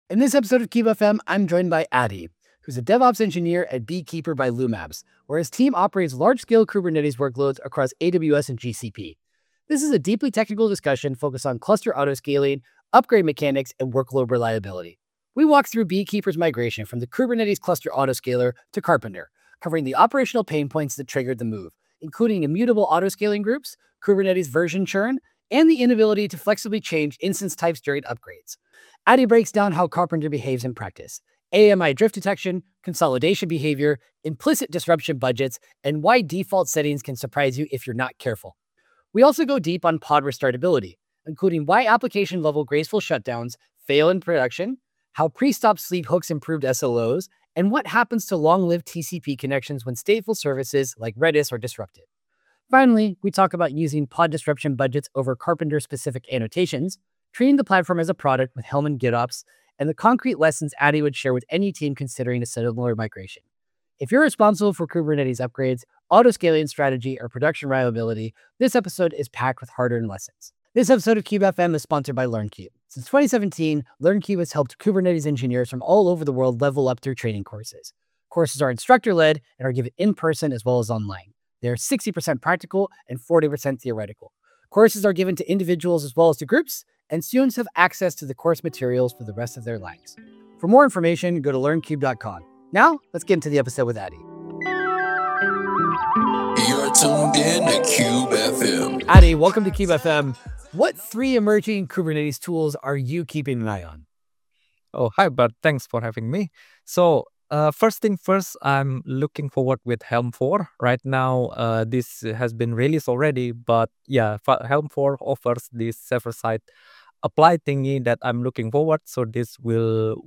In this episode of Keep FM, I'm joined by Adi, who's a DevOps engineer at Beekeeper by Loomapps, where his team operates large-scale Kubernetes workloads across AWS and GCP. This is a deeply technical discussion focused on cluster autoscaling, upgrade mechanics, and workload reliability. We walk through Beekeeper's migration from the Kubernetes cluster autoscaler to Carpenter, covering the operational pain points that triggered the move, including immutable autoscaling groups, Kubernetes version churn, and the inability to flexibly change instance types during upgrades. Adi breaks down how Carpenter behaves in practice, AMI drift detection, consolidation behavior, implicit disruption budgets, and why default settings can surprise you if you're not careful. We also go deep on pod restartability, including why application-level graceful shutdowns fail in production, how pre-stop sleep hooks improved SLOs, and what happens to long-lived TCP connections when stateful services like Redis are disrupted. Finally, we talk about using pod disruption budgets over Carpenter-specific annotations, treating the platform as a product with Helm and GitOps, and the concrete lessons Adi would share with any team considering a similar migration. If you're responsible for Kubernetes upgrades, autoscaling strategy, or production reliability, this episode is packed with hard-earned lessons. This episode of Cube FM is sponsored by LearnCube. Since 2017, LearnCube has helped Kubernetes engineers from all over the world level up through training courses. Courses are instructor-led and are given in person as well as online. They are 60% practical and 40% theoretical. Courses are given to individuals as well as to groups, and students have access to the course materials for the rest of their lives. For more information, go to learncube.com. Now, let's get into the episode with Adi. You're tuned in to Cube FM. Adi, welcome to Cube FM. What 3 emerging Kubernetes tools are you keeping an eye on? Oh, hi, Bud. Thanks for having me. So, first thing first, I'm looking forward with Helm 4. Right now, this has been released already, but yeah, Helm 4 offers this server-side apply thingy that I'm looking forward. So this will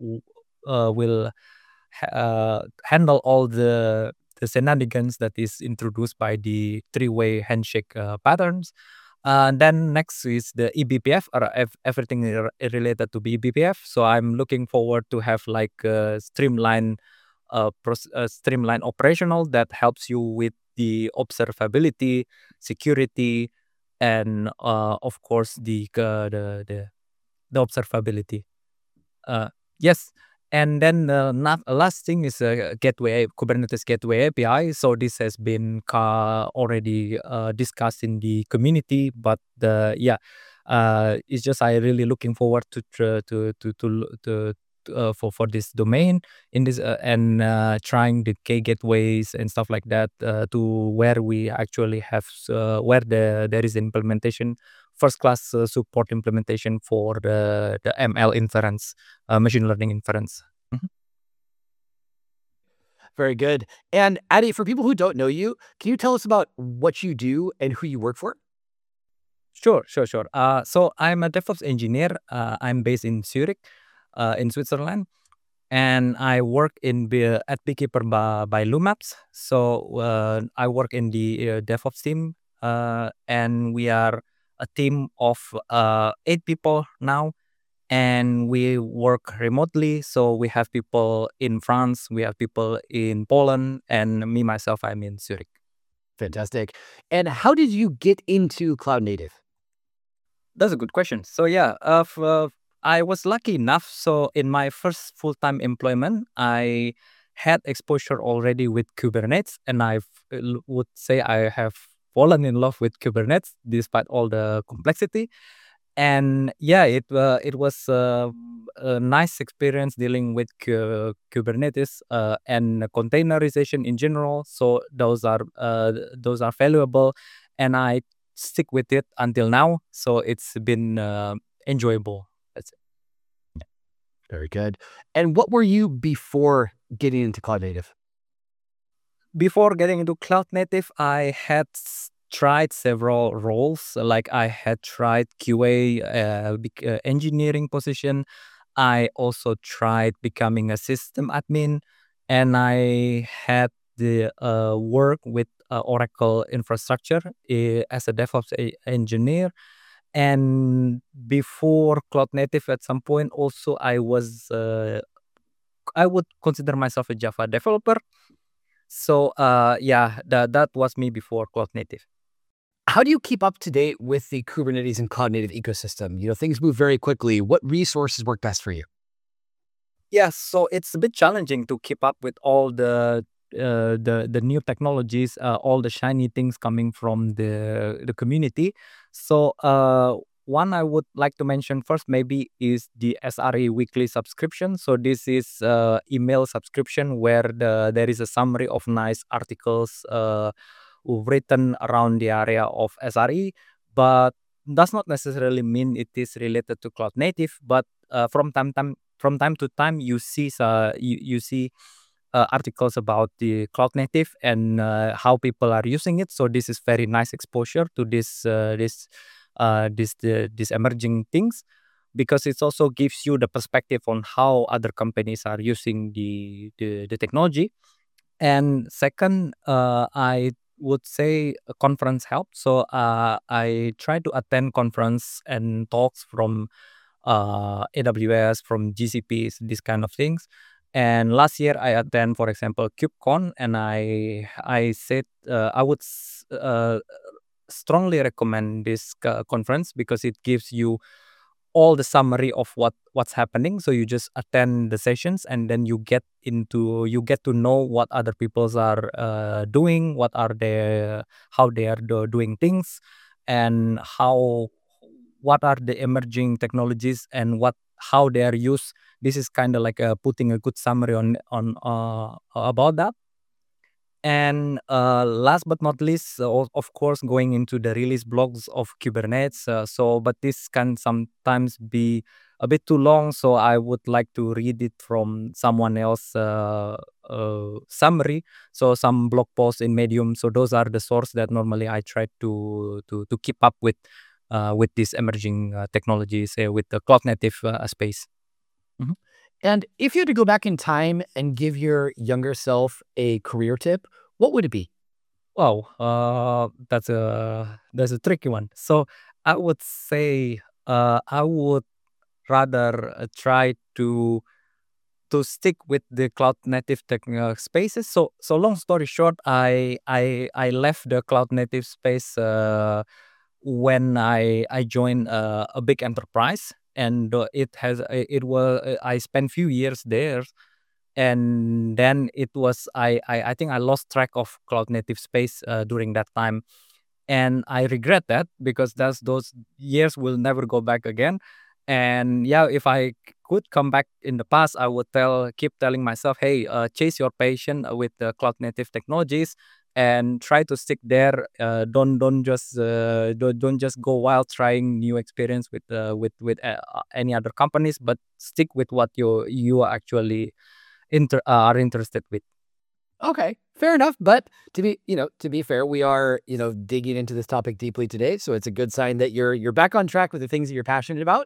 handle all the shenanigans that is introduced by the three-way handshake patterns. Then next is the eBPF, or everything related to eBPF. So I'm looking forward to have like a streamline operational that helps you with the observability, security, and of course the observability. Yes. And then last thing is gateway, Kubernetes Gateway API. So this has been already discussed in the community, but it's just I really looking forward for this domain in this and trying the K gateways and stuff like that to where we actually have where there is implementation. First class support implementation for the ML inference, machine learning inference. Mhm. Very good. And Adi, for people who don't know you, can you tell us about what you do and who you work for? Sure. So I'm a DevOps engineer. I'm based in Zurich, in Switzerland, and I work at Beekeeper by Loomapps. So I work in the DevOps team, and we are a team of 8 people now, and we work remotely. So we have people in France, we have people in Poland, and me myself, I'm in Zurich. Fantastic. And how did you get into cloud native? That's a good question. So yeah, I was lucky enough. So in my first full-time employment, I had exposure already with Kubernetes, and I would say I have fallen in love with Kubernetes despite all the complexity. And yeah, it was a nice experience dealing with Kubernetes and containerization in general. So those are valuable, and I stick with it until now. So it's been enjoyable. That's it. Very good. And what were you before getting into cloud native? Before getting into cloud native, I had tried several roles. Like I had tried QA engineering position. I also tried becoming a system admin, and I had the work with Oracle infrastructure as a DevOps engineer. And before cloud native, at some point also I would consider myself a Java developer. So that was me before cloud native. How do you keep up to date with the Kubernetes and cloud native ecosystem? Things move very quickly. What resources work best for you? Yeah, so it's a bit challenging to keep up with all the new technologies, all the shiny things coming from the community. So one I would like to mention first maybe is the SRE weekly subscription. So this is email subscription where there is a summary of nice articles written around the area of SRE, but does not necessarily mean it is related to cloud native. But from time to time you see articles about the cloud native and how people are using it. So this is very nice exposure to this emerging things, because it also gives you the perspective on how other companies are using the technology. And second, I would say a conference helps. So I try to attend conference and talks from AWS, from GCPs, these kind of things. And last year I attend, for example, KubeCon, and I said I would strongly recommend this conference because it gives you all the summary of what's happening. So you just attend the sessions, and then you get to know what other peoples are doing, what are they, how they are doing things, and what are the emerging technologies and how they are used. This is kind of like putting a good summary on about that. And last but not least, of course, going into the release blogs of Kubernetes. But this can sometimes be a bit too long, so I would like to read it from someone else summary. So some blog posts in Medium. So those are the source that normally I try to keep up with these emerging technologies, with the cloud native space. Mhm. And if you had to go back in time and give your younger self a career tip, what would it be? Wow, that's a tricky one. So I would say I would rather try to stick with the cloud native tech spaces. So long story short, I left the cloud native space when I joined a big enterprise, and I spent few years there, and then I think I lost track of cloud native space during that time, and I regret that because those years will never go back again. And yeah, if I could come back in the past, I would keep telling myself, hey, chase your passion with the cloud native technologies and try to stick there. Don't just go wild trying new experience with any other companies, but stick with what you actually are interested with. Okay, fair enough. But to be fair, we are, digging into this topic deeply today. So it's a good sign that you're back on track with the things that you're passionate about.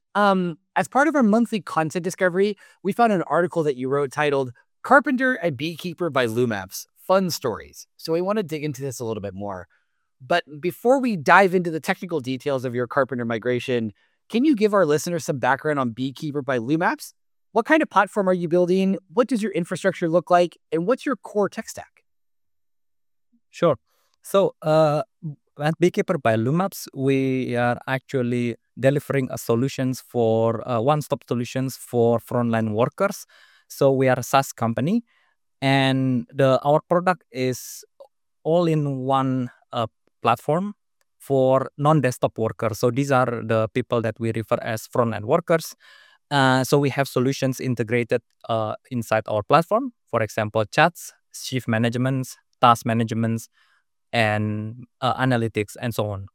As part of our monthly content discovery, we found an article that you wrote titled Carpenter and Beekeeper by Lumaps, Fun Stories. So we want to dig into this a little bit more. But before we dive into the technical details of your Carpenter migration, can you give our listeners some background on Beekeeper by Lumaps? What kind of platform are you building? What does your infrastructure look like? And what's your core tech stack? Sure. So at Beekeeper by Lumaps, we are actually delivering a solutions for one-stop solutions for frontline workers. So we are a SaaS company, and our product is all in one platform for non-desktop workers. So these are the people that we refer as frontline workers. So we have solutions integrated inside our platform. For example, chats, shift management, task management, and analytics, and so on.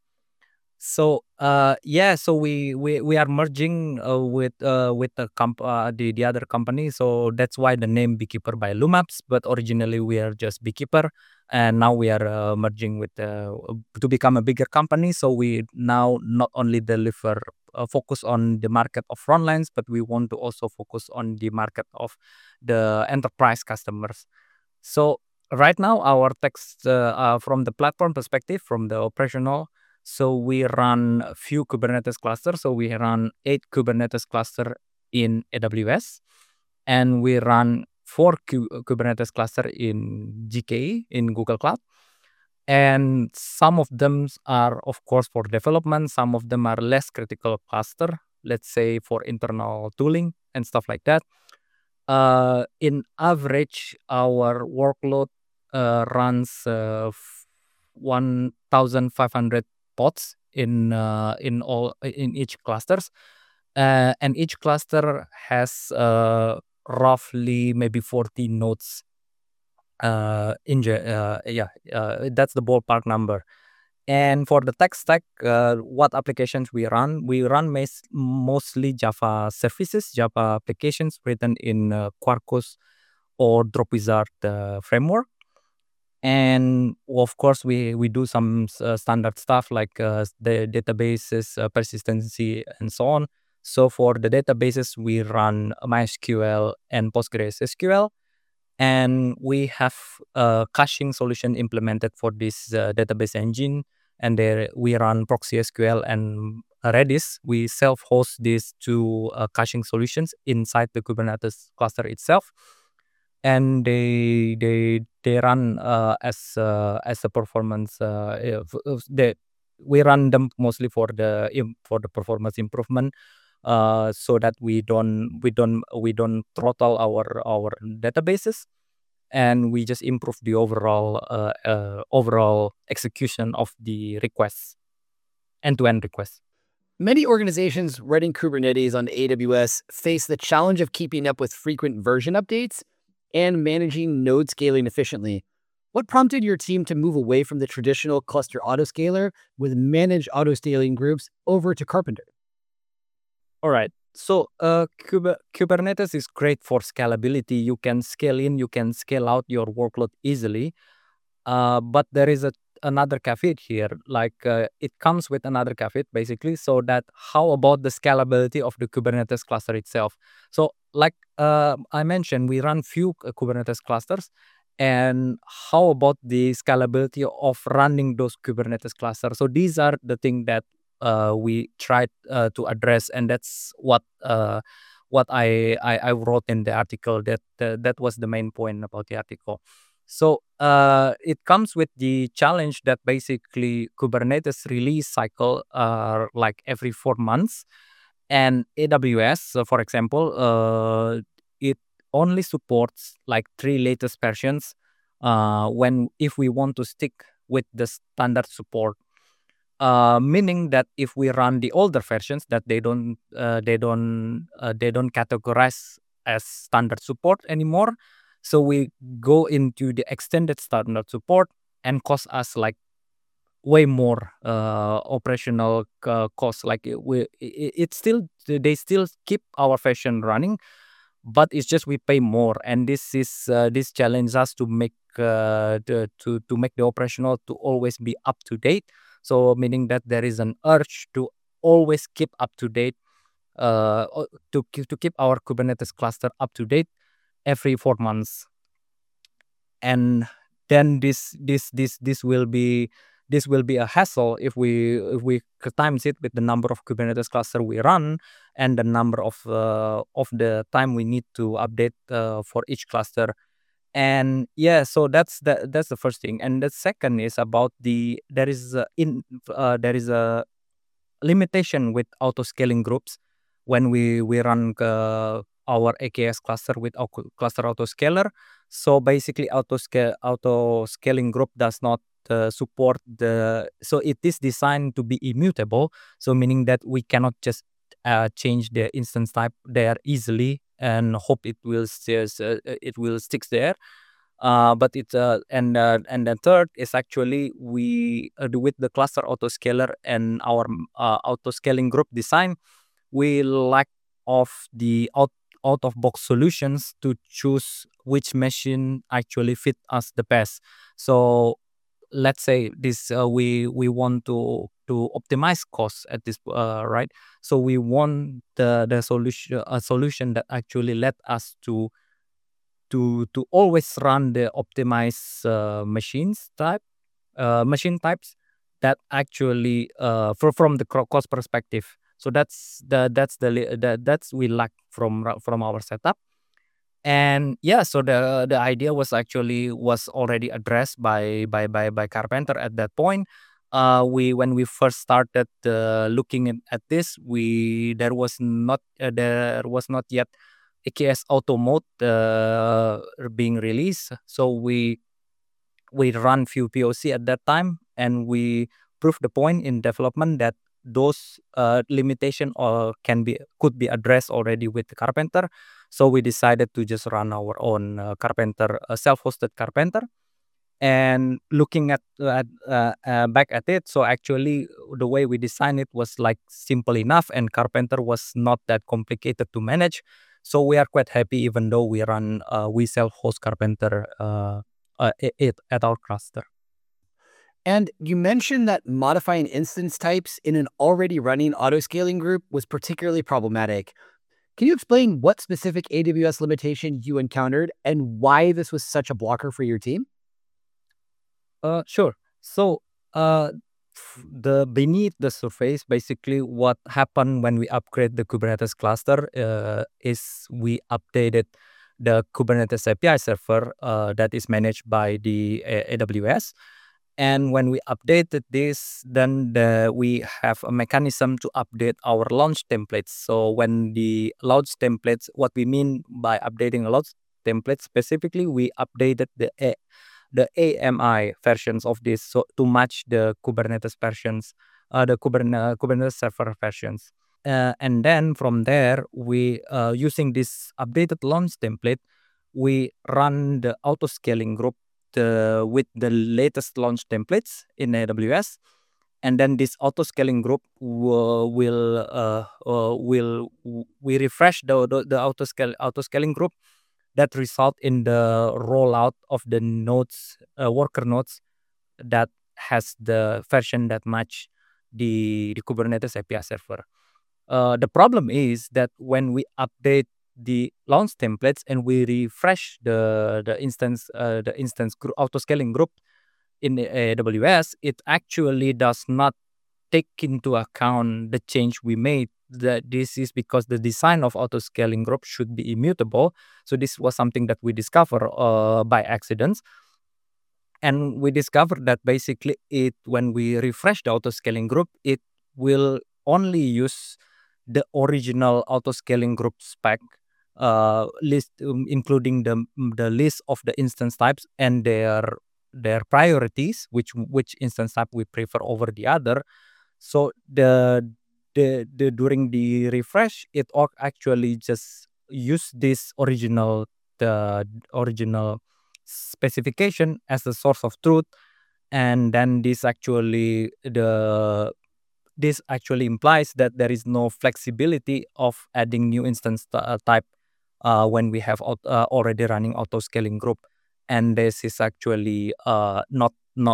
So so we are merging with the other company. So that's why the name Beekeeper by Lumaps. But originally we are just Beekeeper, and now we are merging with to become a bigger company. So we now not only deliver focus on the market of frontlines, but we want to also focus on the market of the enterprise customers. So right now, our text from the platform perspective, from the operational, so we run a few Kubernetes clusters. So we run 8 Kubernetes cluster in AWS, and we run 4 Kubernetes cluster in GKE, in Google Cloud. And some of them are, of course, for development. Some of them are less critical cluster, let's say for internal tooling and stuff like that. In average, our workload runs 1,500 pods in each clusters, and each cluster has roughly maybe 40 nodes. That's the ballpark number. And for the tech stack, what applications we run? We run mostly Java services, Java applications written in Quarkus or Dropwizard framework. And of course, we do some standard stuff like the databases, persistency, and so on. So for the databases, we run MySQL and PostgreSQL. And we have a caching solution implemented for this database engine. And there we run ProxySQL and Redis. We self-host these two caching solutions inside the Kubernetes cluster itself, and they run as a performance. We run them mostly for the performance improvement, so that we don't throttle our databases, and we just improve the overall execution of the requests, end-to-end requests. Many organizations running Kubernetes on AWS face the challenge of keeping up with frequent version updates and managing node scaling efficiently. What prompted your team to move away from the traditional cluster autoscaler with managed autoscaling groups over to Carpenter? All right. So Kubernetes is great for scalability. You can scale in, you can scale out your workload easily. But there is another caveat here. Like it comes with another caveat basically. So that how about the scalability of the Kubernetes cluster itself? So like I mentioned, we run few Kubernetes clusters. And how about the scalability of running those Kubernetes clusters? So these are the things that we tried to address, and that's what I wrote in the article. That was the main point about the article. So it comes with the challenge that basically Kubernetes release cycle are like every 4 months, and AWS, for example, it only supports like 3 latest versions when if we want to stick with the standard support. Meaning that if we run the older versions that they don't categorize as standard support anymore, so we go into the extended standard support and cost us like way more operational costs. Like it's still, they still keep our version running, but it's just we pay more, and this challenges us to make to make the operational to always be up to date. So meaning that there is an urge to always keep up to date, to keep our Kubernetes cluster up to date every 4 months. And then this will be a hassle if we times it with the number of Kubernetes cluster we run and the number of the time we need to update for each cluster. And yeah, so that's the first thing. And the second is about there is a limitation with auto scaling groups when we run our AKS cluster with our cluster autoscaler. So basically, auto scaling group does not support so it is designed to be immutable. So meaning that we cannot just change the instance type there easily and hope it will stick there. But it's and then third is actually we with the cluster autoscaler and our autoscaling group design, we lack of the out of box solutions to choose which machine actually fit us the best. So let's say this we want to optimize costs at this right. So we want the solution, a solution that actually let us to always run the optimized machine types that actually from the cost perspective. So that's we lack from our setup. And yeah, so the idea was already addressed by Carpenter at that point. When we first started looking at this, there was not yet EKS Auto Mode being released. So we run few POC at that time, and we proved the point in development that those limitation could be addressed already with the Carpenter. So we decided to just run our own Carpenter, self-hosted Carpenter. And looking at back at it, so actually the way we designed it was like simple enough, and Carpenter was not that complicated to manage. So we are quite happy, even though we self-host Carpenter at our cluster. And you mentioned that modifying instance types in an already running autoscaling group was particularly problematic. Can you explain what specific AWS limitation you encountered and why this was such a blocker for your team? Sure. So, the beneath the surface, basically, what happened when we upgrade the Kubernetes cluster is we updated the Kubernetes API server that is managed by the AWS. And when we updated this, then we have a mechanism to update our launch templates. So when the launch templates, what we mean by updating a launch template specifically, we updated the AMI versions of this, so to match the Kubernetes versions, the Kubernetes server versions. And then from there, we using this updated launch template, we run the auto-scaling group with the latest launch templates in AWS. And then this auto-scaling group we refresh the auto-scaling group that result in the rollout of the nodes, worker nodes that has the version that match the Kubernetes API server. The problem is that when we update the launch templates and we refresh the instance auto-scaling group in AWS, it actually does not take into account the change we made. That this is because the design of auto-scaling group should be immutable. So this was something that we discovered by accident. And we discovered that basically when we refresh the auto-scaling group, it will only use the original auto-scaling group spec list, including the list of the instance types and their priorities, which instance type we prefer over the other. So the during the refresh, it actually just use this original specification as the source of truth, and then this actually implies that there is no flexibility of adding new instance type when we have already running auto scaling group, and this is actually not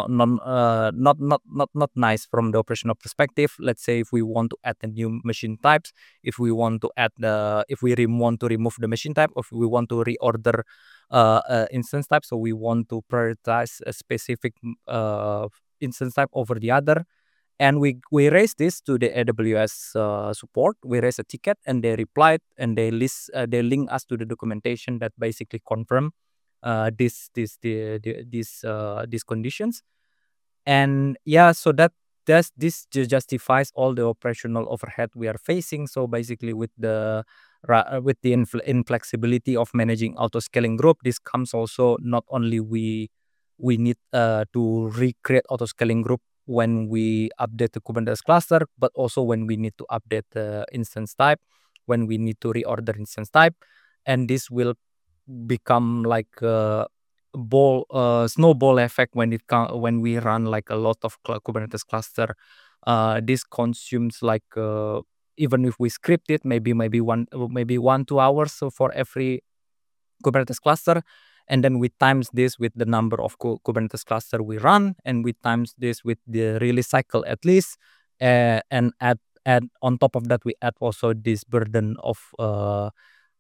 nice from the operational perspective. Let's say if we want to add the new machine types, if we want to add if we want to remove the machine type, or if we want to reorder instance type, so we want to prioritize a specific instance type over the other. And we raised this to the AWS support. We raised a ticket, and they replied, and they link us to the documentation that basically confirm these conditions. And yeah, so this justifies all the operational overhead we are facing. So basically, with the inflexibility of managing auto scaling group, this comes also not only we need to recreate auto scaling group when we update the Kubernetes cluster, but also when we need to update the instance type, when we need to reorder instance type, and this will become like a snowball effect when we run like a lot of Kubernetes cluster. This consumes like even if we script it, maybe 1-2 hours so for every Kubernetes cluster. And then we times this with the number of Kubernetes cluster we run, and we times this with the release cycle at least, and add on top of that we add also this burden of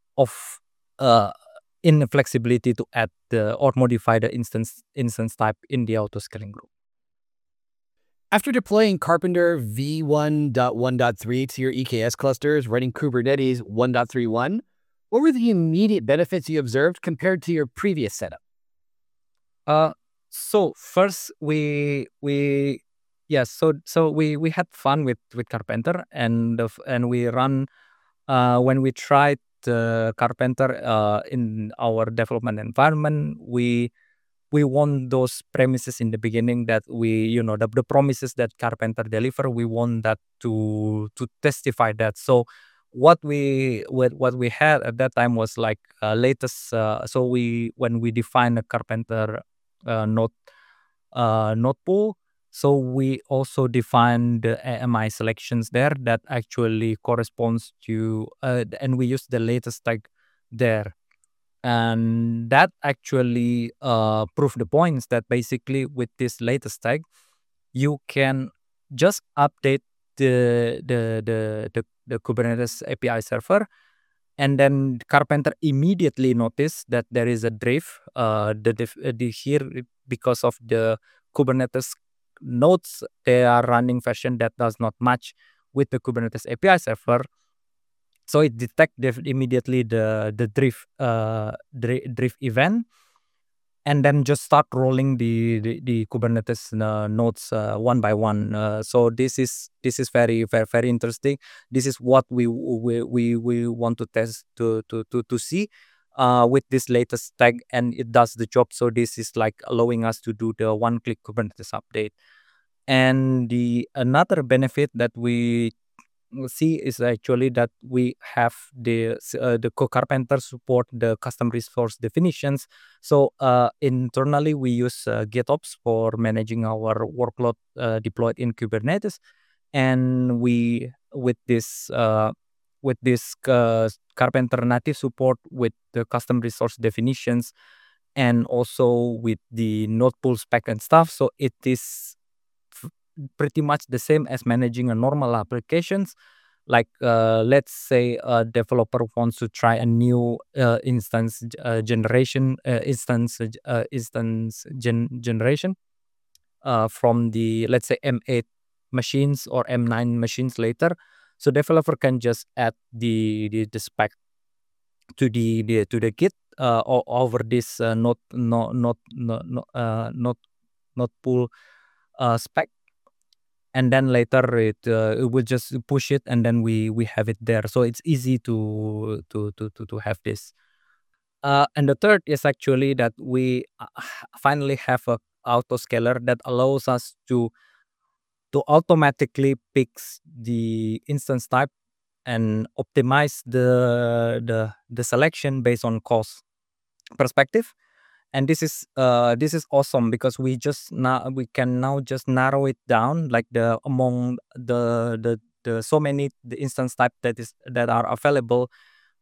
inflexibility to add or modify the instance type in the auto scaling group. After deploying Carpenter v1.1.3 to your EKS clusters running Kubernetes 1.3.1, what were the immediate benefits you observed compared to your previous setup? So first we had fun with Carpenter, and we run when we tried Carpenter in our development environment, we want those premises in the beginning that the promises that Carpenter deliver, we want that to testify that. So what we had at that time was like latest. So when we define a Carpenter node node pool, so we also define the AMI selections there that actually corresponds to, and we use the latest tag there. And that actually proved the points that basically with this latest tag, you can just update the Kubernetes API server, and then Carpenter immediately noticed that there is a drift. Here, because of the Kubernetes nodes, they are running version that does not match with the Kubernetes API server. So it detected immediately the drift event, and then just start rolling the Kubernetes nodes one by one. So this is very very very interesting. This is what we want to test to see with this latest tag, and it does the job. So this is like allowing us to do the one-click Kubernetes update. And the another benefit that we see is actually that we have the Carpenter support the custom resource definitions. So internally we use GitOps for managing our workload deployed in Kubernetes, and we with this Carpenter native support with the custom resource definitions, and also with the node pool spec and stuff. So it is pretty much the same as managing a normal applications. Like let's say a developer wants to try a new instance generation generation from the, let's say, M8 machines or M9 machines later. So developer can just add the spec to the Git over this node pool spec, and then later it will just push it, and then we have it there. So it's easy to have this. And the third is actually that we finally have a autoscaler that allows us to automatically picks the instance type and optimize the selection based on cost perspective. And this is awesome because we can now just narrow it down, like the among the so many the instance type that are available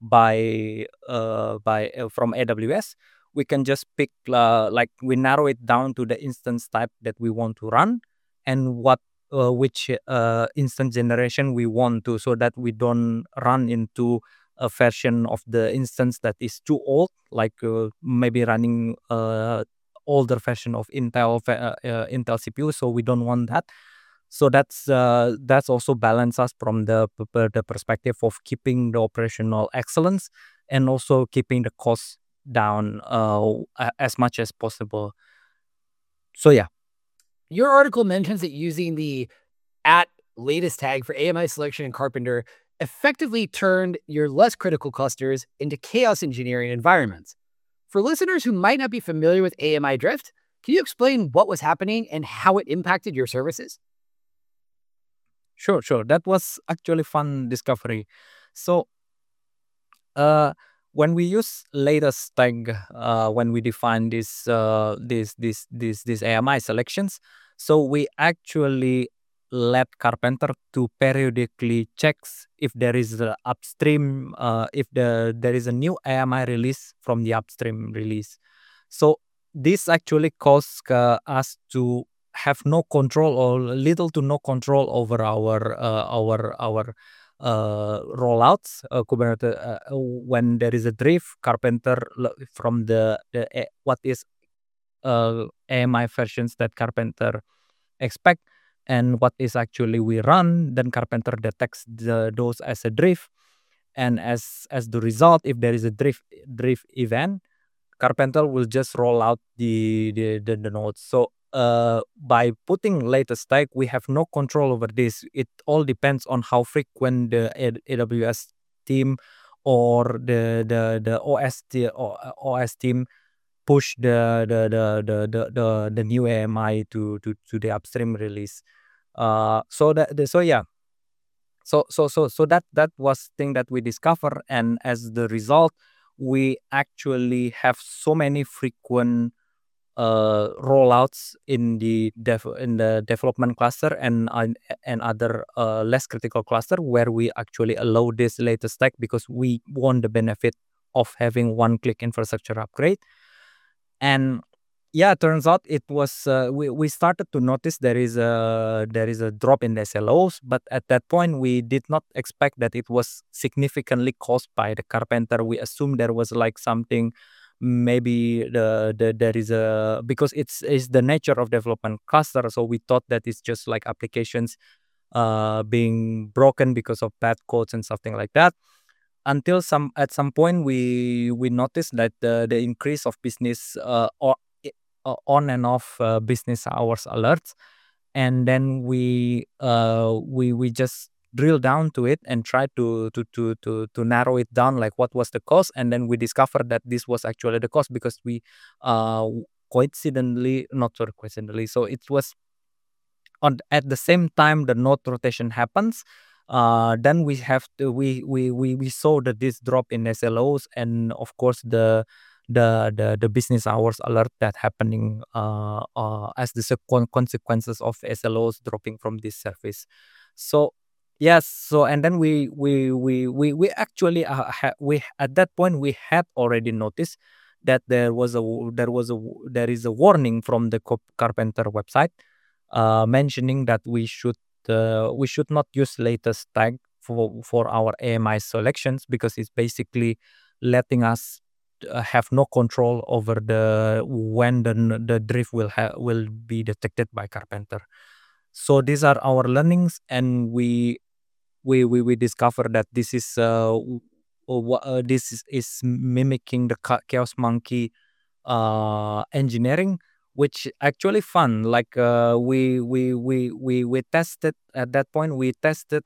from AWS. We can just pick like we narrow it down to the instance type that we want to run, and which instance generation we want to, so that we don't run into a version of the instance that is too old, like maybe running older version of Intel CPU. So we don't want that. So that's also balance us from the perspective of keeping the operational excellence and also keeping the cost down as much as possible. So yeah. Your article mentions that using the @latest tag for AMI selection in Carpenter effectively turned your less critical clusters into chaos engineering environments. For listeners who might not be familiar with AMI drift, can you explain what was happening and how it impacted your services? Sure. That was actually fun discovery. So when we use latest tag, when we define these AMI selections, so we actually let Carpenter to periodically checks if there is a upstream, if there is a new AMI release from the upstream release. So this actually causes us to have no control or little to no control over our rollouts. Kubernetes, when there is a drift, Carpenter from what is AMI versions that Carpenter expect and what is actually we run, then Carpenter detects those as a drift, and as the result, if there is a drift event, Carpenter will just roll out the nodes. So by putting latest tag, we have no control over this. It all depends on how frequent the AWS team or the OS team push the new AMI to the upstream release. So yeah, so that was thing that we discover, and as the result, we actually have so many frequent rollouts in the development cluster and other less critical cluster, where we actually allow this latest tech because we want the benefit of having one-click infrastructure upgrade. And yeah, turns out it was we started to notice there is a drop in the SLOs, but at that point we did not expect that it was significantly caused by the carpenter. We assumed there was like something, maybe there is a, because it's the nature of development cluster, so we thought that it's just like applications being broken because of bad codes and something like that, until at some point we noticed that the increase of business on and off business hours alerts, and then we just drill down to it and try to narrow it down, like what was the cause. And then we discovered that this was actually the cause because we coincidentally, not so coincidentally, so it was on at the same time the node rotation happens. Then we have to we saw that this drop in SLOs, and of course the business hours alert that happening as the consequences of SLOs dropping from this service. So yes, so and then we actually we at that point we had already noticed that there is a warning from the carpenter website mentioning that we should not use latest tag for our AMI selections, because it's basically letting us have no control over the when the drift will be detected by carpenter. So these are our learnings, and we discover that this is this is mimicking the Chaos Monkey engineering, which actually fun. Like we tested at that point. We tested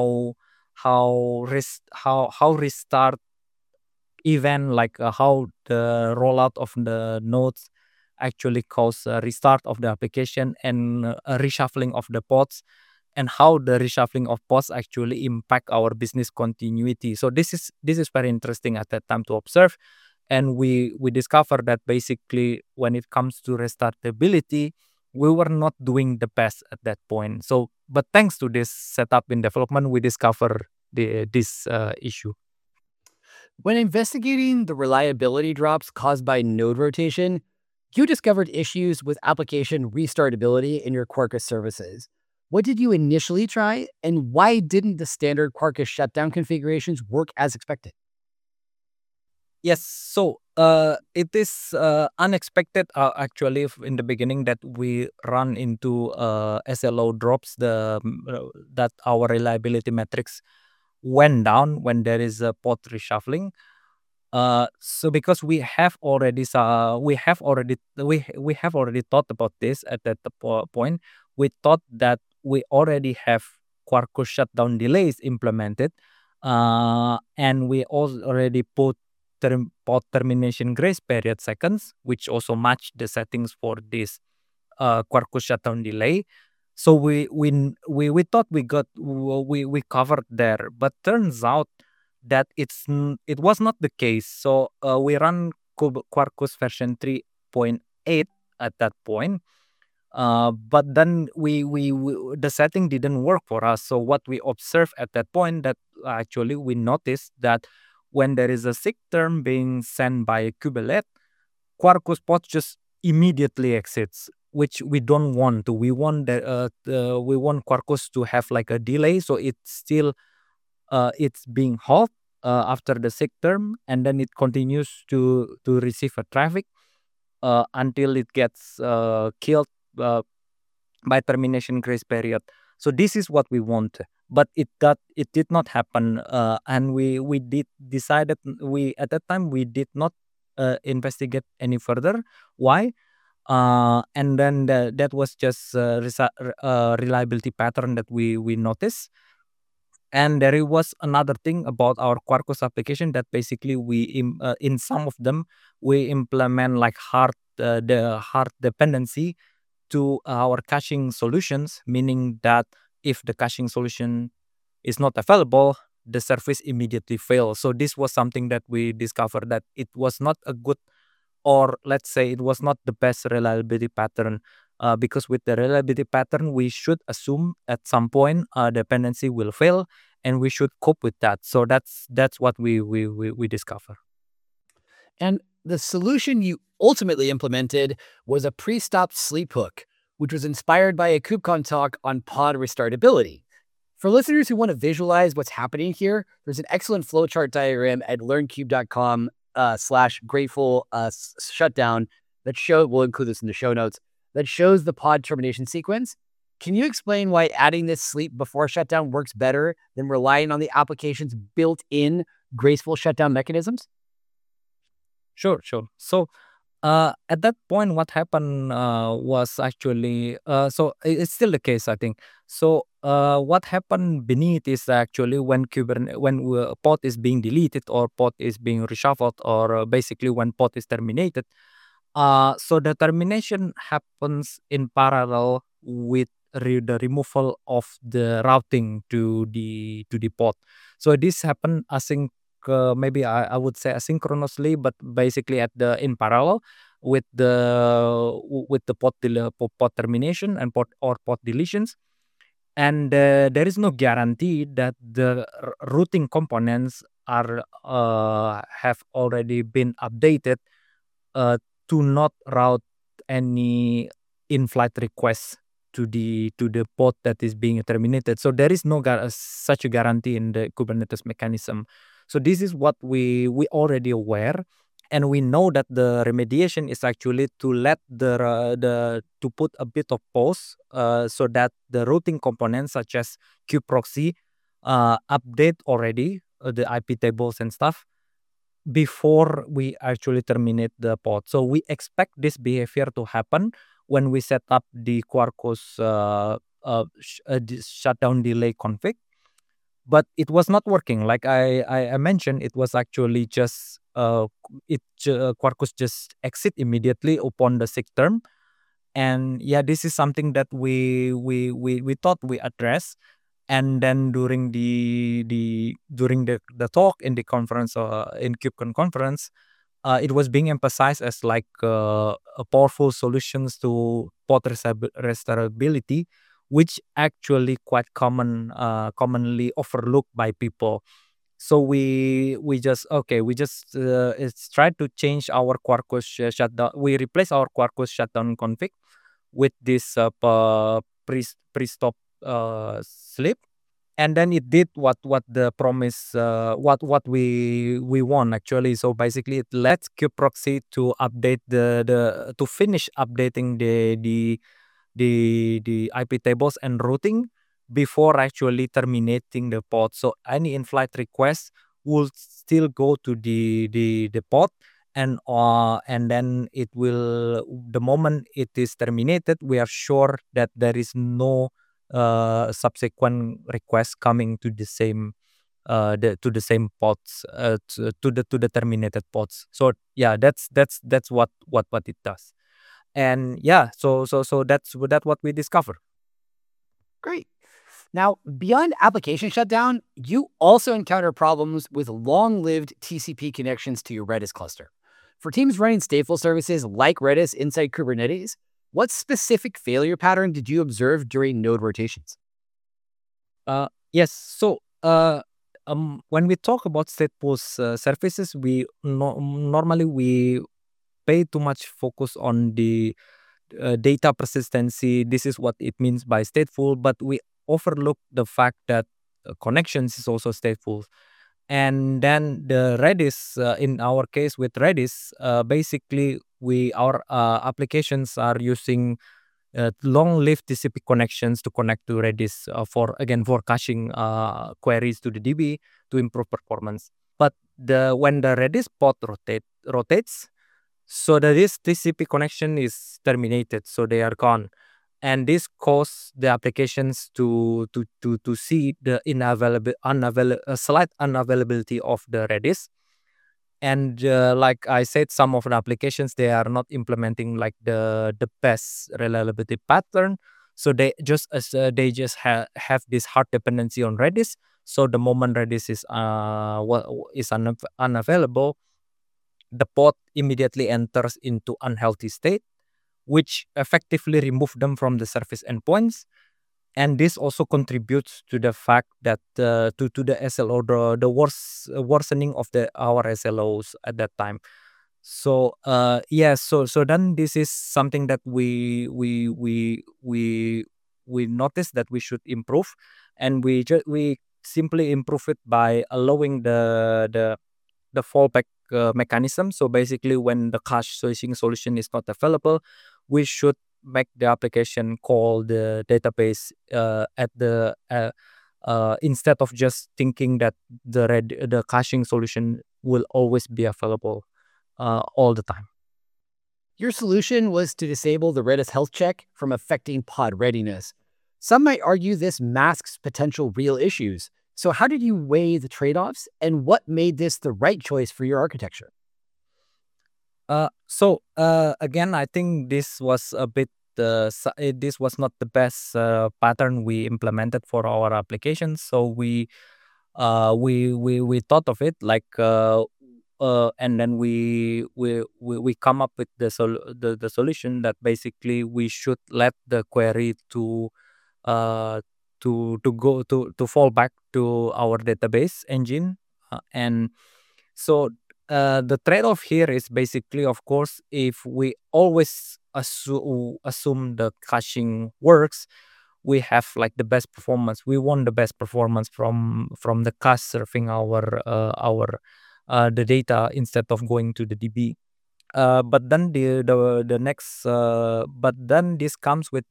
how restart event, like how the rollout of the nodes actually cause a restart of the application, and a reshuffling of the pods, and how the reshuffling of pods actually impact our business continuity. So this is very interesting at that time to observe. And we discovered that basically when it comes to restartability, we were not doing the best at that point. So but thanks to this setup in development, we discover this issue. When investigating the reliability drops caused by node rotation, you discovered issues with application restartability in your Quarkus services. What did you initially try, and why didn't the standard Quarkus shutdown configurations work as expected? Yes, so it is unexpected actually in the beginning that we run into SLO drops, that our reliability metrics went down when there is a pod reshuffling. So because we have already thought about this at that point. We thought that we already have Quarkus shutdown delays implemented, and we also already put pod termination grace period seconds, which also match the settings for this Quarkus shutdown delay. So we thought we covered there, but turns out that it was not the case. So we run Quarkus version 3.8 at that point. But then we the setting didn't work for us. So what we observed at that point, that actually we noticed that when there is a SIG term being sent by a kubelet, Quarkus pod just immediately exits, which we don't want to. We want we want Quarkus to have like a delay, so it's still it's being halt after the SIG term, and then it continues to receive a traffic until it gets killed by termination grace period. So this is what we want, but it did not happen, and we did decided we at that time we did not investigate any further. Why? And then that was just reliability pattern that we noticed. And there was another thing about our Quarkus application that basically in some of them we implement like the hard dependency to our caching solutions, meaning that if the caching solution is not available, the service immediately fails. So this was something that we discovered that it was not a good, or let's say it was not the best reliability pattern. Because with the reliability pattern, we should assume at some point dependency will fail, and we should cope with that. So that's what we discover. And the solution you ultimately implemented was a pre-stopped sleep hook, which was inspired by a KubeCon talk on pod restartability. For listeners who want to visualize what's happening here, there's an excellent flowchart diagram at learncube.com/grateful shutdown we'll include this in the show notes, that shows the pod termination sequence. Can you explain why adding this sleep before shutdown works better than relying on the application's built-in graceful shutdown mechanisms? Sure. So at that point, what happened was actually it's still the case, I think. So what happened beneath is actually when pod is being deleted or pod is being reshuffled, or basically when pod is terminated. So the termination happens in parallel with the removal of the routing to the pod. So this happened maybe I would say asynchronously, but basically in parallel with the pod termination and pod deletions. And there is no guarantee that the routing components have already been updated uh, to not route any in-flight requests to the pod that is being terminated. So there is no such a guarantee in the Kubernetes mechanism. So this is what we already aware, and we know that the remediation is actually to let to put a bit of pause, so that the routing components such as kubeproxy update already the IP tables and stuff before we actually terminate the pod. So we expect this behavior to happen when we set up the Quarkus shutdown delay config. But it was not working. Like I mentioned, it was actually just Quarkus just exit immediately upon the SIG term. And yeah, this is something that we thought we address. And then during the talk in the conference, in KubeCon conference, it was being emphasized as like a powerful solutions to pod restarability, which actually quite commonly overlooked by people. So we just it's tried to change our Quarkus shutdown. We replace our Quarkus shutdown config with this pre-stop sleep, and then it did what the promise what we want actually. So basically it lets kubeproxy to update the to finish updating the IP tables and routing before actually terminating the pod. So any in-flight request will still go to the pod, and then it will, the moment it is terminated, we are sure that there is no subsequent request coming to the same to the same pods, to the terminated pods. So yeah, that's what it does. And yeah, so that's what we discovered. Great. Now, beyond application shutdown, you also encounter problems with long-lived TCP connections to your Redis cluster. For teams running stateful services like Redis inside Kubernetes, what specific failure pattern did you observe during node rotations? Yes. So when we talk about stateful services, we normally we pay too much focus on the data persistency. This is what it means by stateful, but we overlook the fact that connections is also stateful. And then the Redis, in our case with Redis, basically our applications are using long-lived TCP connections to connect to Redis for caching queries to the DB to improve performance. But when the Redis pod rotates, so this TCP connection is terminated, so they are gone. and this caused the applications to see the slight unavailability of the Redis. And like I said, some of the applications, they are not implementing like the best reliability pattern, so they just have this hard dependency on Redis. So the moment Redis is unavailable, the pod immediately enters into unhealthy state, which effectively remove them from the service endpoints. And this also contributes to the fact that to the SLO, the worsening of our SLOs at that time. So so then this is something that we noticed that we should improve, and we simply improve it by allowing the fallback mechanism. So basically, when the cache switching solution is not available, we should make the application call the database at the instead of just thinking that the caching solution will always be available all the time. Your solution was to disable the Redis health check from affecting pod readiness. Some might argue this masks potential real issues. So how did you weigh the trade-offs, and what made this the right choice for your architecture? Again, I think this was a bit this was not the best pattern we implemented for our application. So we thought of it like and then we come up with the solution that basically we should let the query uh to fall back to our database engine, and so the trade-off here is basically, of course, if we always assume the caching works, we have like the best performance. We want the best performance from the cache serving our the data instead of going to the DB. But then the next but then this comes with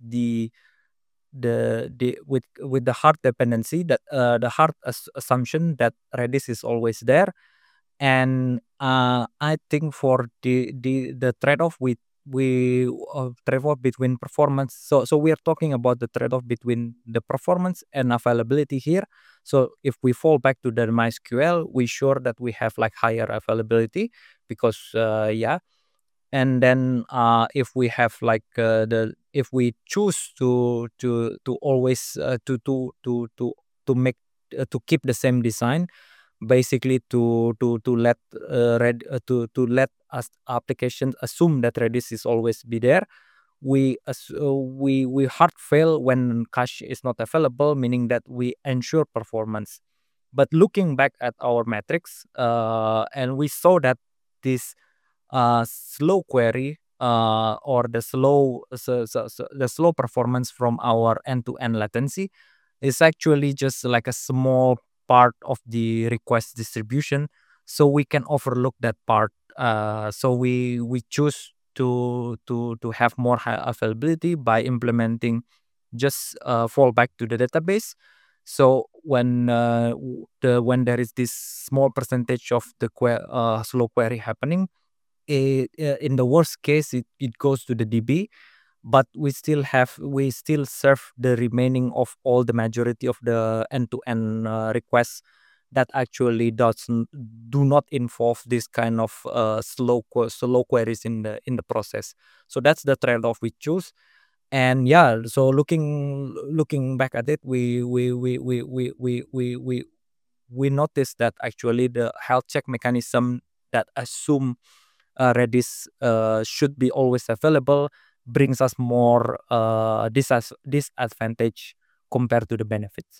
with the hard dependency, that the hard assumption that Redis is always there. And I think for the trade-off trade-off between performance, so we are talking about the trade-off between the performance and availability here. So if we fall back to the MySQL, we sure that we have like higher availability, because and then if we have like if we choose to always make to keep the same design, basically to let to let us applications assume that Redis is always be there, we hard fail when cache is not available, meaning that we ensure performance. But looking back at our metrics, and we saw that this slow query or the slow performance from our end-to-end latency is actually just like a small part of the request distribution, so we can overlook that part. So we choose to have more high availability by implementing just fallback to the database. So when there is this small percentage of the slow query happening, in the worst case it goes to the DB, but we still serve the remaining of all the majority of the end-to-end requests that actually do not involve this kind of slow queries in the process. So that's the trade-off we choose. And so looking back at it, we noticed that actually the health check mechanism that assume Redis should be always available brings us more disadvantage compared to the benefits.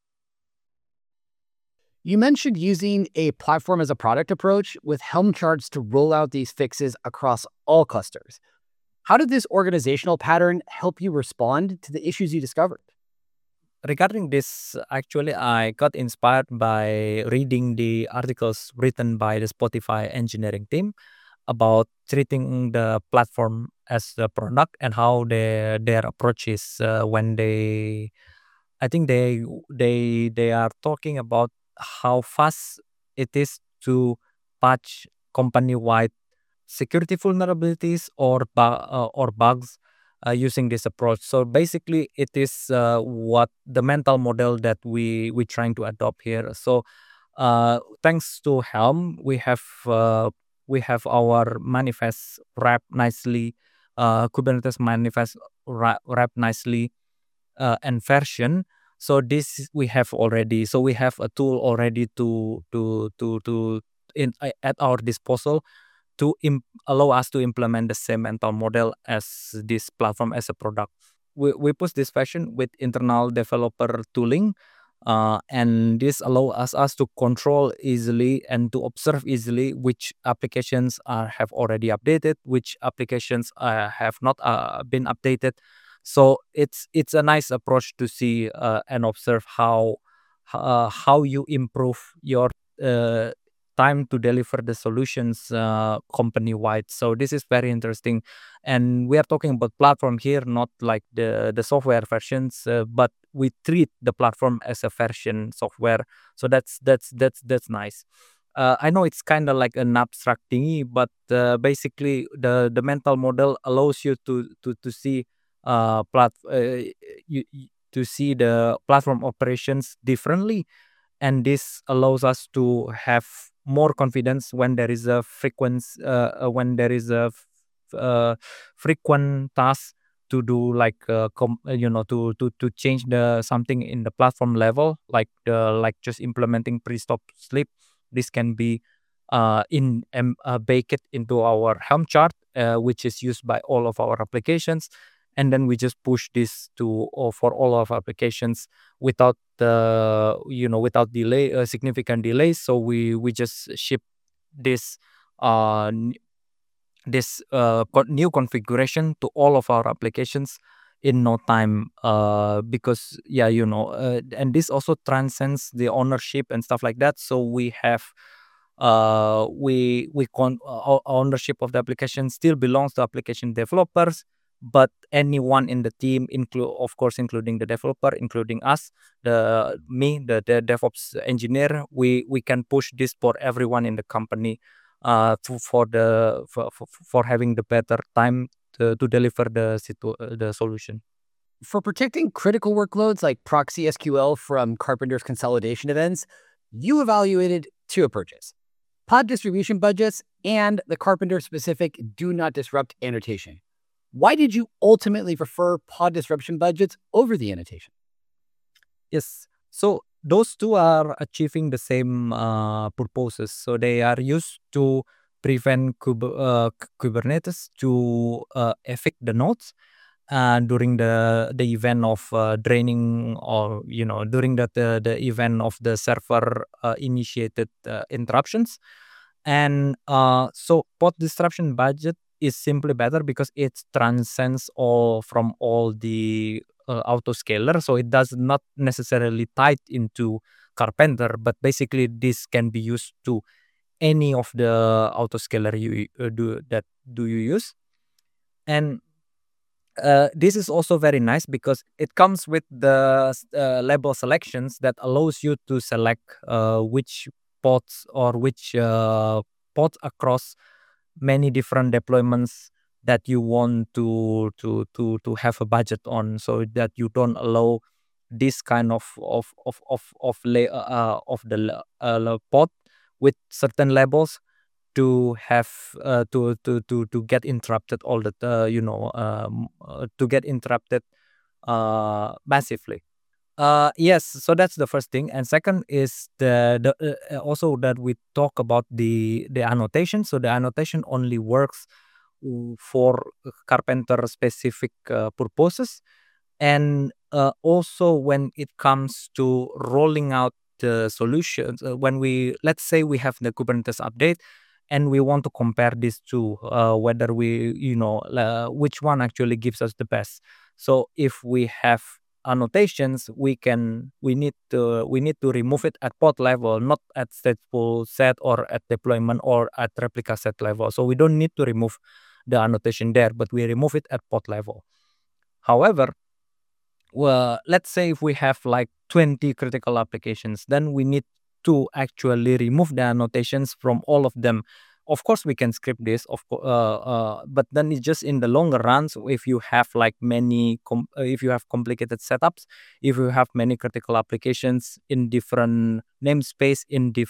You mentioned using a platform as a product approach with Helm charts to roll out these fixes across all clusters. How did this organizational pattern help you respond to the issues you discovered? Regarding this, actually, I got inspired by reading the articles written by the Spotify engineering team about treating the platform as a product, and how their approach is when I think they are talking about how fast it is to patch company-wide security vulnerabilities or bugs using this approach. So basically, it is what the mental model that we trying to adopt here. So thanks to Helm, we have our manifest wrapped nicely, Kubernetes manifest wrapped nicely, and version. So this we have already. So we have a tool already at our disposal to allow us to implement the same mental model as this platform as a product. We push this version with internal developer tooling, and this allows us to control easily and to observe easily which applications have already updated, which applications have not been updated. So it's a nice approach to see and observe how you improve your uh, time to deliver the solutions company wide. So this is very interesting, and we are talking about platform here, not like the software versions, but we treat the platform as a version software. So that's nice. I know it's kind of like an abstract thingy, but basically the mental model allows you to see to see the platform operations differently, and this allows us to have more confidence when there is a frequent task to do, like to change the something in the platform level, like just implementing pre-stop sleep. This can be baked into our Helm chart, which is used by all of our applications, and then we just push this to for all of our applications without without delay, significant delays. So we just ship this uh n- new configuration to all of our applications in no time, because and this also transcends the ownership and stuff like that. So we have ownership of the application still belongs to application developers, but anyone in the team, of course including the developer, including us, the DevOps engineer, we can push this for everyone in the company, for having the better time to deliver the solution. For protecting critical workloads like proxy SQL from Carpenter's consolidation events, you evaluated two approaches: pod distribution budgets and the Carpenter-specific do not disrupt annotation. Why did you ultimately prefer pod disruption budgets over the annotation? Yes. So those two are achieving the same purposes. So they are used to prevent Kubernetes to evict the nodes during the event of draining, or during the event of the server initiated interruptions. And so pod disruption budget is simply better because it transcends all the autoscaler. So it does not necessarily tied into Carpenter, but basically this can be used to any of the autoscaler do you use. And this is also very nice because it comes with the label selections that allows you to select which pods or which pods across many different deployments that you want to have a budget on, so that you don't allow this kind of pod with certain labels to have to get interrupted all the to get interrupted massively. Yes, so that's the first thing, and second is the also that we talk about the annotation. So the annotation only works for Carpenter specific purposes, and also when it comes to rolling out the solutions, when we, let's say we have the Kubernetes update and we want to compare these two, whether which one actually gives us the best. So if we have annotations, we need to remove it at pod level, not at stateful set or at deployment or at replica set level. So we don't need to remove the annotation there, but we remove it at pod level. However, well, let's say if we have like 20 critical applications, then we need to actually remove the annotations from all of them, Of course, we can script this, but then it's just in the longer run. So if you have like if you have complicated setups, if you have many critical applications in different namespace,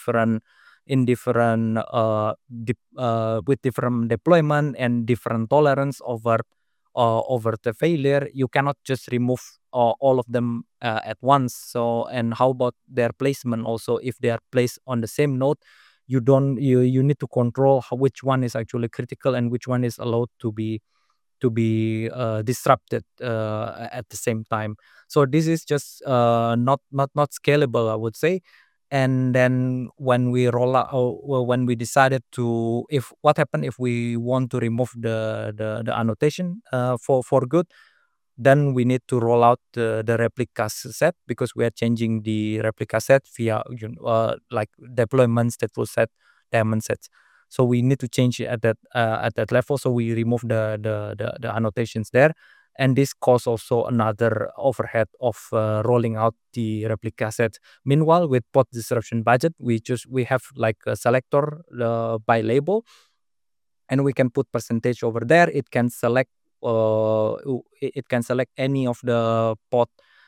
with different deployment and different tolerance over the failure, you cannot just remove all of them at once. So, and how about their placement also? If they are placed on the same node, you need to control which one is actually critical and which one is allowed to be disrupted at the same time. So this is just not scalable, I would say. And then when we roll out, well, when we decided to, if what happened if we want to remove the annotation for good, then we need to roll out the replica set, because we are changing the replica set via like deployment stateful set, daemon sets. So we need to change it at that level. So we remove the annotations there, and this costs also another overhead of rolling out the replica set. Meanwhile, with pod disruption budget, we have like a selector by label, and we can put percentage over there. It can select any of the pod.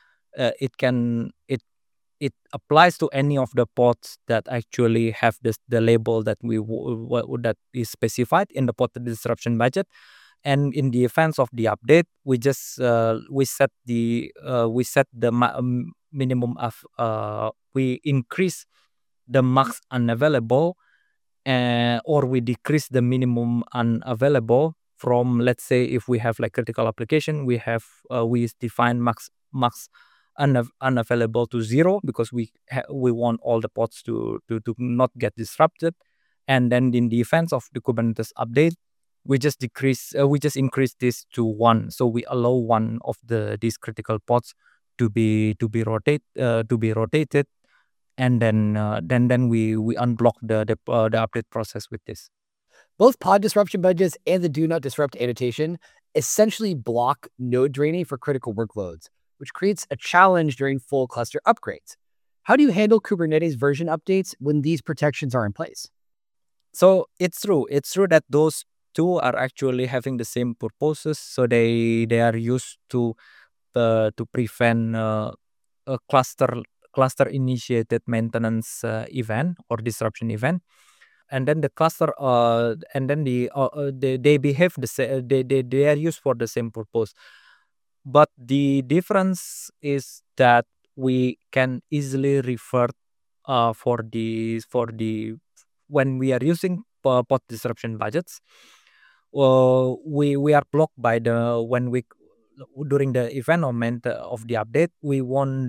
It applies to any of the pods that actually have the label that that is specified in the pod disruption budget. And in the events of the update, we set the minimum of we increase the max unavailable, or we decrease the minimum unavailable from, let's say, if we have like critical application, we define max unavailable to 0, because we want all the pods to not get disrupted. And then in the events of the Kubernetes update, we just increase this to 1, so we allow one of these critical pods to be rotated, and then we unblock the update process with this. Both pod disruption budgets and the do not disrupt annotation essentially block node draining for critical workloads, which creates a challenge during full cluster upgrades. How do you handle Kubernetes version updates when these protections are in place? So it's true that those two are actually having the same purposes. So they are used to prevent a cluster initiated maintenance event or disruption event. And then the cluster and then they behave the same. They are used for the same purpose, but the difference is that we can easily revert for the when we are using pod disruption budgets. We are blocked by during the event of the update. We want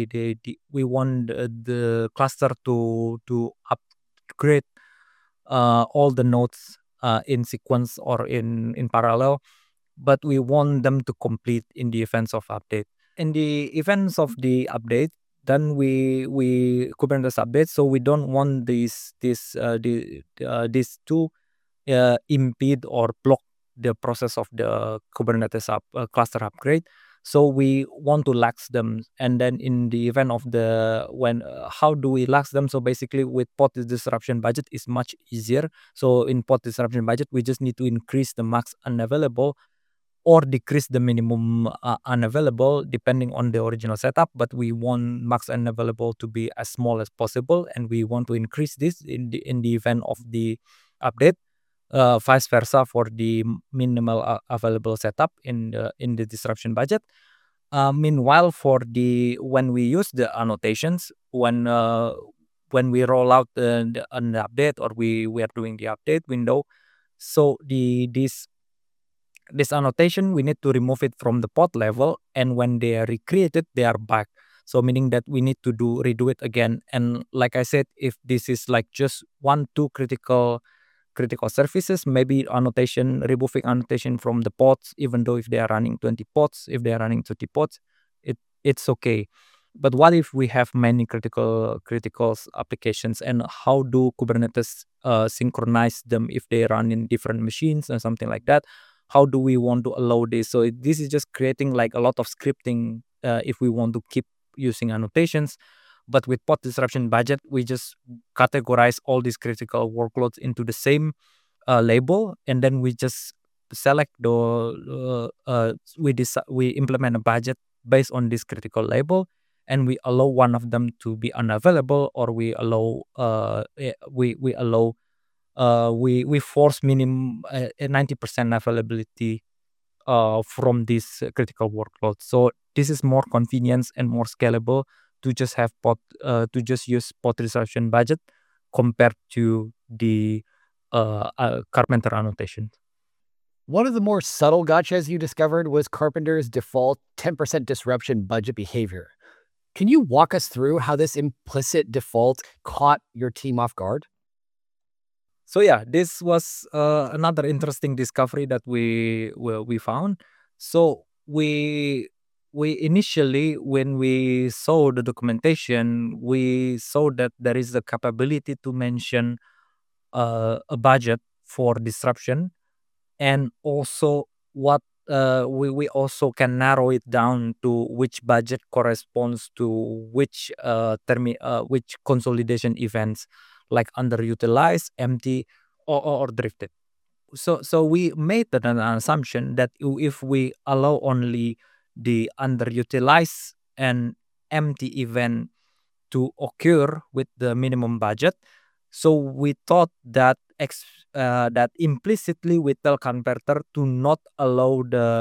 the cluster to upgrade all the nodes in sequence or in parallel, but we want them to complete in the events of update. In the events of the update, then we Kubernetes update, so we don't want these two impede or block the process of the Kubernetes cluster upgrade. So we want to lax them. And then in the event of how do we lax them? So basically with pod disruption budget is much easier. So in pod disruption budget, we just need to increase the max unavailable or decrease the minimum unavailable depending on the original setup. But we want max unavailable to be as small as possible, and we want to increase this in the event of the update. Vice versa for the minimal available setup in the disruption budget. Meanwhile, when we use the annotations, when we roll out an update, or we are doing the update window, so this annotation, we need to remove it from the pod level, and when they are recreated, they are back. So meaning that we need to redo it again. And like I said, if this is like just 1-2 critical services, maybe removing annotation from the pods, even though if they are running 20 pods, if they are running 30 pods, it's okay. But what if we have many critical applications, and how do Kubernetes synchronize them if they run in different machines or something like that? How do we want to allow this? So this is just creating like a lot of scripting if we want to keep using annotations. But with pod disruption budget, we just categorize all these critical workloads into the same label, and then we just select we implement a budget based on this critical label, and we allow one of them to be unavailable, or we allow we force minimum 90% availability from this critical workload. So this is more convenience and more scalable to just have to just use pod disruption budget compared to the Carpenter annotation. One of the more subtle gotchas you discovered was Carpenter's default 10% disruption budget behavior. Can you walk us through how this implicit default caught your team off guard? So yeah, this was another interesting discovery that we found. So we initially, when we saw the documentation, we saw that there is the capability to mention a budget for disruption, and also what we also can narrow it down to which budget corresponds to which consolidation events, like underutilized, empty, or drifted. So we made an assumption that if we allow only the underutilized and empty event to occur with the minimum budget, so we thought that that implicitly we tell converter to not allow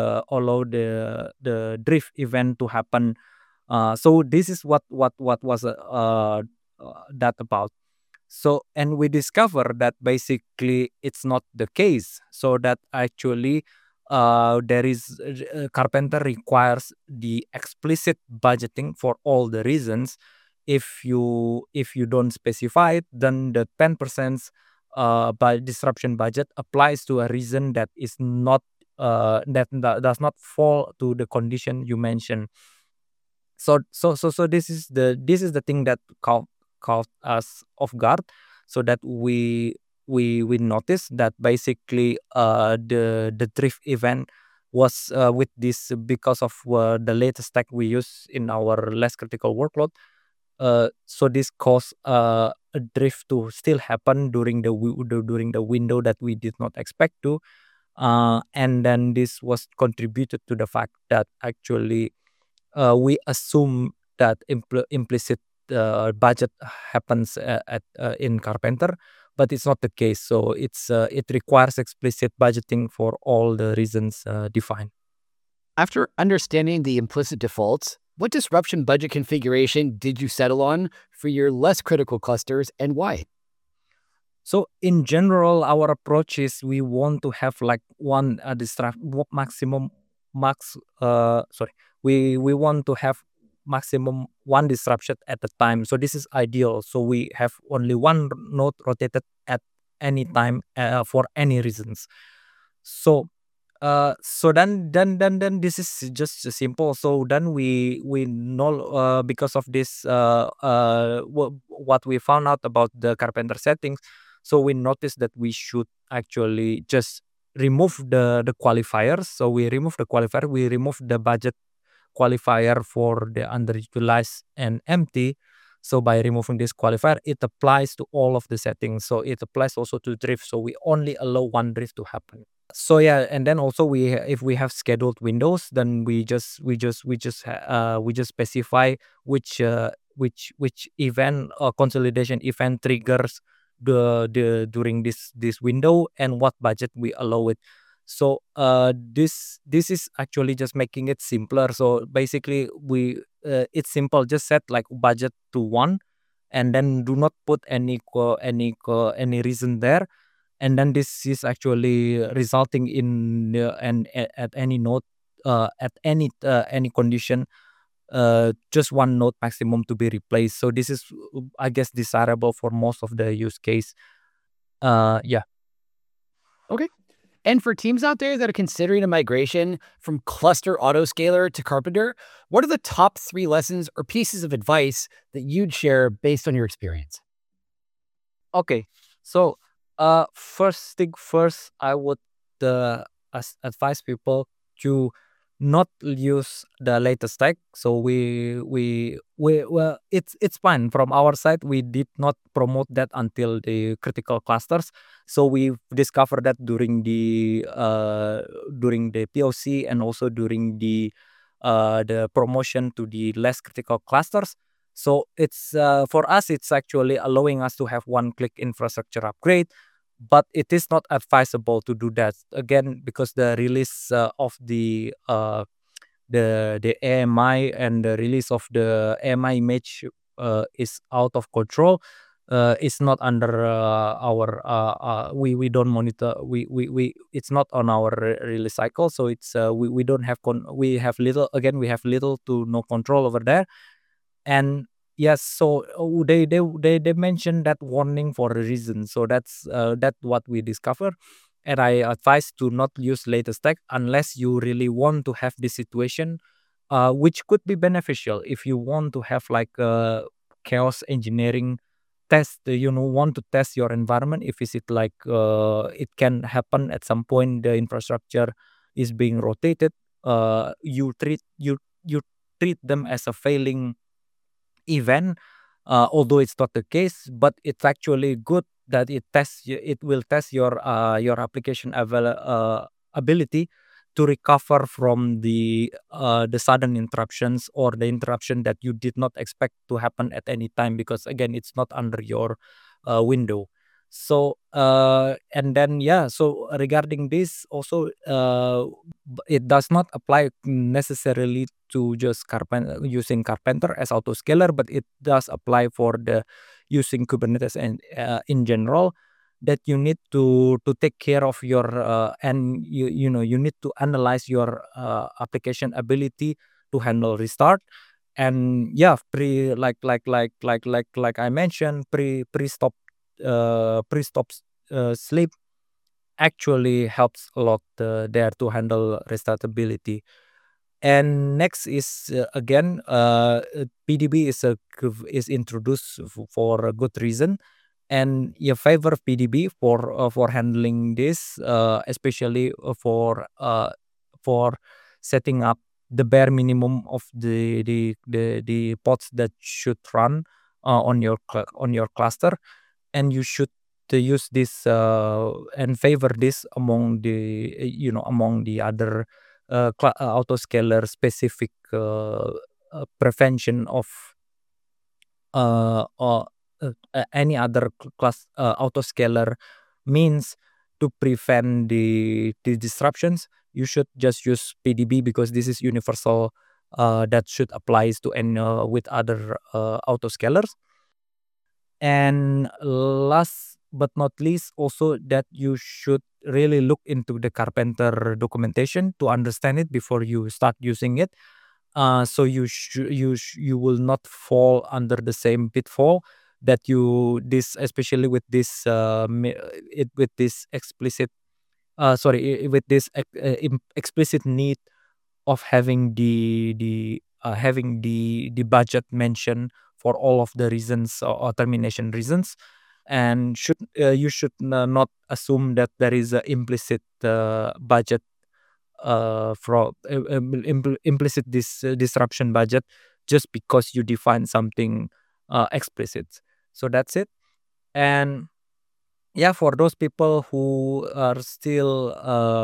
the drift event to happen. So this is what was that about. So, and we discover that basically it's not the case. So that actually there is Carpenter requires the explicit budgeting for all the reasons. If you don't specify it, then the 10% by disruption budget applies to a reason that is not that does not fall to the condition you mentioned. So this is the thing that caught us off guard, so that we noticed that basically the drift event was with this because of the latest stack we use in our less critical workload. So this caused a drift to still happen during the window that we did not expect to, and then this was contributed to the fact that actually we assume that implicit budget happens in Carpenter, but it's not the case. So it requires explicit budgeting for all the reasons defined. After understanding the implicit defaults, what disruption budget configuration did you settle on for your less critical clusters, and why? So in general, our approach is we want to have like one maximum max. We want to have maximum one disruption at a time. So this is ideal. So we have only one node rotated at any time for any reasons. So then this is just simple. So then we know because of this what we found out about the Carpenter settings. So we noticed that we should actually just remove the qualifiers. So we remove the qualifier. We remove the budget qualifier for the underutilized and empty. So by removing this qualifier, it applies to all of the settings. So it applies also to drift. So we only allow one drift to happen. So yeah, and then also if we have scheduled windows, then we just specify which event consolidation event triggers the during this window, and what budget we allow it. So this is actually just making it simpler. So basically it's simple. Just set like budget to 1, and then do not put any reason there, and then this is actually resulting in at any node at any condition just one node maximum to be replaced. So this is, I guess, desirable for most of the use case. Yeah. Okay. And for teams out there that are considering a migration from cluster autoscaler to Carpenter, what are the top 3 lessons or pieces of advice that you'd share based on your experience? Okay. So first thing first, I would advise people to not use the latest tech. So well, it's fine from our side. We did not promote that until the critical clusters. So we discovered that during the POC, and also during the promotion to the less critical clusters. So it's for us, it's actually allowing us to have one-click infrastructure upgrade, but it is not advisable to do that again, because the release of the AMI, and the release of the AMI image is out of control. It's not under our we don't monitor, we it's not on our release cycle. So it's we don't have we have little, again, we have little to no control over there. And yes, so they mentioned that warning for a reason. So that's what we discover. And I advise to not use latest tech unless you really want to have this situation, which could be beneficial if you want to have like chaos engineering test. Want to test your environment. If is it like it can happen at some point, the infrastructure is being rotated. You treat them as a failing event, although it's not the case, but it's actually good that it will test your application ability to recover from the sudden interruptions, or the interruption that you did not expect to happen at any time, because again, it's not under your window. So and then, yeah, so regarding this also, it does not apply necessarily to just using Carpenter as autoscaler, but it does apply for the using Kubernetes and in general, that you need to take care of your and you need to analyze your application ability to handle restart. And yeah, like I mentioned, pre-stop sleep actually helps a lot there to handle restartability. And next is again, PDB is introduced for a good reason, and you favor PDB for handling this, especially for setting up the bare minimum of the pods that should run on your cluster. And you should use this and favor this among the other autoscaler specific prevention of any other class autoscaler means to prevent the disruptions. You should just use PDB, because this is universal, that should applies to any with other autoscalers. And last but not least, also, that you should really look into the Carpenter documentation to understand it before you start using it. So you will not fall under the same pitfall that especially with this with this explicit with this explicit need of having the budget mentioned for all of the reasons, or termination reasons. And you should not assume that there is a implicit budget from implicit disruption budget, just because you define something explicit. So that's it. And yeah, for those people who are still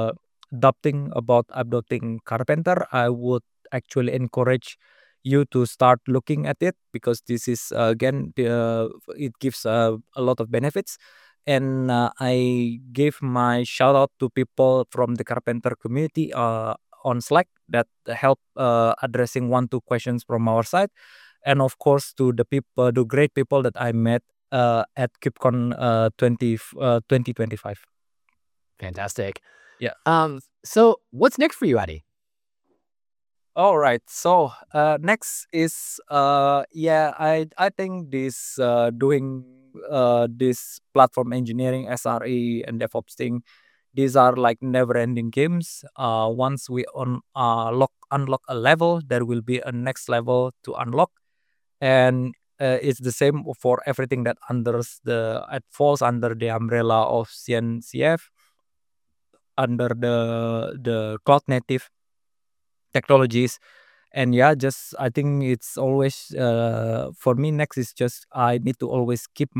adopting Carpenter, I would actually encourage you to start looking at it, because this is again, it gives a lot of benefits. And I give my shout out to people from the Carpenter community on Slack that help addressing 1-2 questions from our side. And of course, to the great people that I met at KubeCon 2025. Fantastic. Yeah. So what's next for you, Adi? All right. So next is I think this doing this platform engineering, SRE, and DevOps thing. These are like never-ending games. Once we unlock a level, there will be a next level to unlock. And it's the same for everything that it falls under the umbrella of CNCF, under the cloud native. technologies. And yeah, just I think it's always for me next is just I need to always keep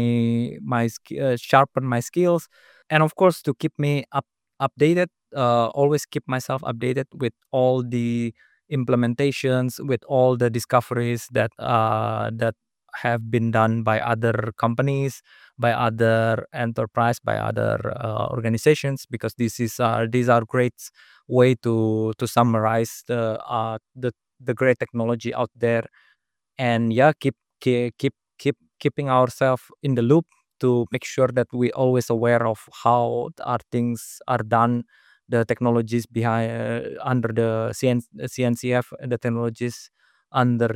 sharpen my skills, and of course to keep me updated, always keep myself updated with all the implementations, with all the discoveries that have been done by other companies, by other enterprise, by other organizations, because these are great way to summarize the great technology out there. And yeah, keeping ourselves in the loop to make sure that we always aware of how our things are done, the technologies behind under the CNCF, the technologies under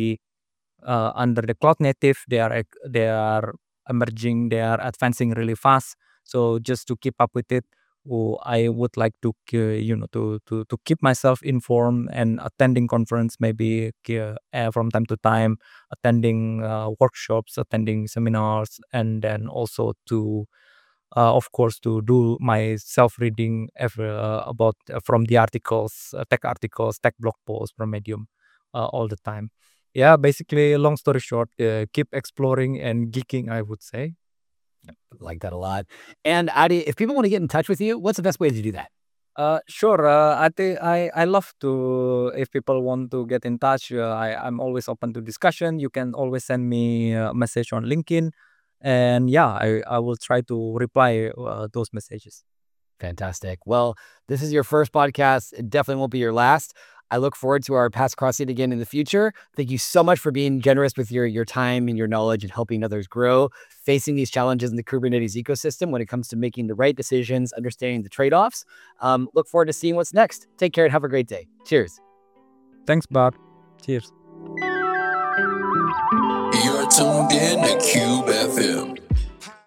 the cloud native. They are emerging, they are advancing really fast. So just to keep up with it, I would like to to keep myself informed and attending conference, maybe from time to time, attending workshops, attending seminars, and then also to of course to do my self reading about from the articles, tech blog posts from Medium, all the time. Yeah, basically, long story short, keep exploring and geeking, I would say. Like that a lot. And Adi, if people want to get in touch with you, what's the best way to do that? Sure. I think I love to, if people want to get in touch, I'm always open to discussion. You can always send me a message on LinkedIn, and yeah, I will try to reply those messages. Fantastic. Well, this is your first podcast. It definitely won't be your last. I look forward to our paths crossing again in the future. Thank you so much for being generous with your time and your knowledge and helping others grow, facing these challenges in the Kubernetes ecosystem when it comes to making the right decisions, understanding the trade-offs. Look forward to seeing what's next. Take care and have a great day. Cheers. Thanks, Bart. Cheers. You're tuned in to Cube FM.